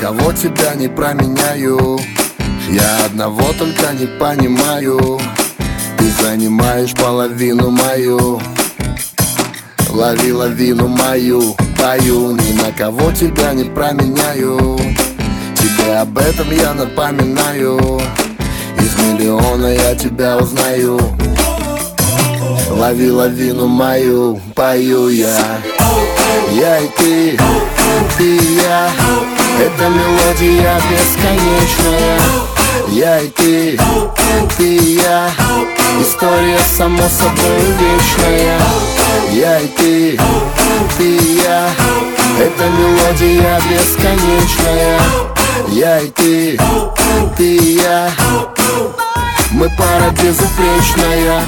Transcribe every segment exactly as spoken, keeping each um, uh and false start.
кого тебя не променяю. Я одного только не понимаю: ты занимаешь половину мою. Лови лавину мою, пою, ни на кого тебя не променяю. Тебе об этом я напоминаю. Из миллиона я тебя узнаю. Лови лавину мою, пою я. Я и ты, ты и я. Это мелодия бесконечная. Я и ты, ты и я. История само собой вечная. Я и ты, ты и я. Это мелодия бесконечная. Я и ты, ты и я. Мы пара безупречная.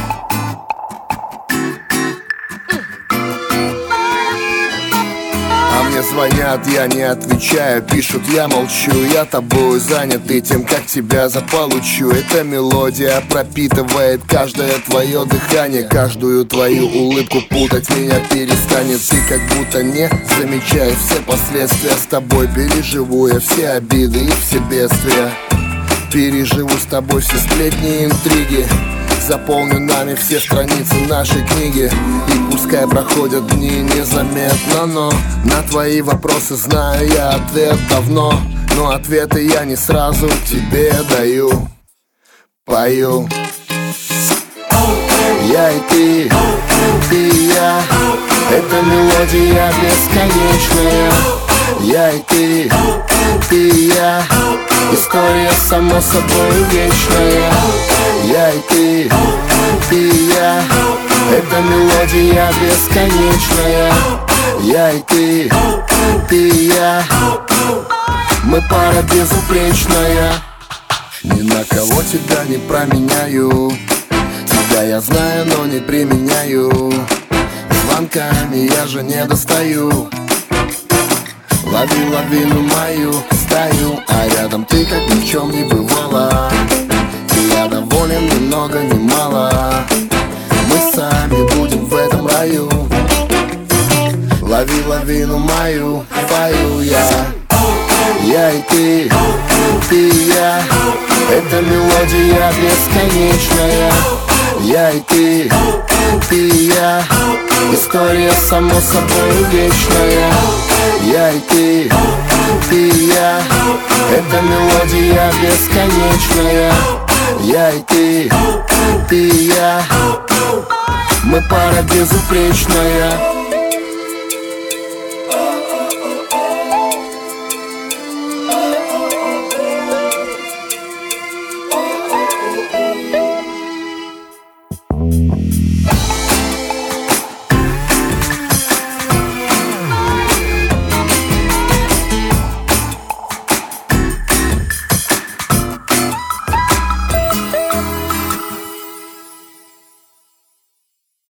Мне звонят, я не отвечаю, пишут, я молчу. Я тобой занят и тем, как тебя заполучу. Эта мелодия пропитывает каждое твое дыхание. Каждую твою улыбку путать меня перестанет. Ты как будто не замечаешь все последствия. С тобой переживу я все обиды и все бедствия. Переживу с тобой все сплетни и интриги. Заполню нами все страницы нашей книги. И пускай проходят дни незаметно, но на твои вопросы знаю я ответ давно. Но ответы я не сразу тебе даю. Пою. Я и ты, ты и я. Это мелодия бесконечная. Я и ты, ты и я. История само собой вечная. Я и ты, ты и я. Это мелодия бесконечная. Я и ты, ты и я. Мы пара безупречная. Ни на кого тебя не променяю. Тебя я знаю, но не применяю. Звонками я же не достаю. Лови лавину мою, стою, а рядом ты, как ни в чем не бывало. И я доволен ни много ни мало. Мы сами будем в этом раю. Лови лавину мою, пою я. Я и ты, ты и я. Это мелодия бесконечная. Я и ты, ты и я. История само собой вечная. Я и ты, ты и я. Это мелодия бесконечная. Я и ты, ты и я. Мы пара безупречная.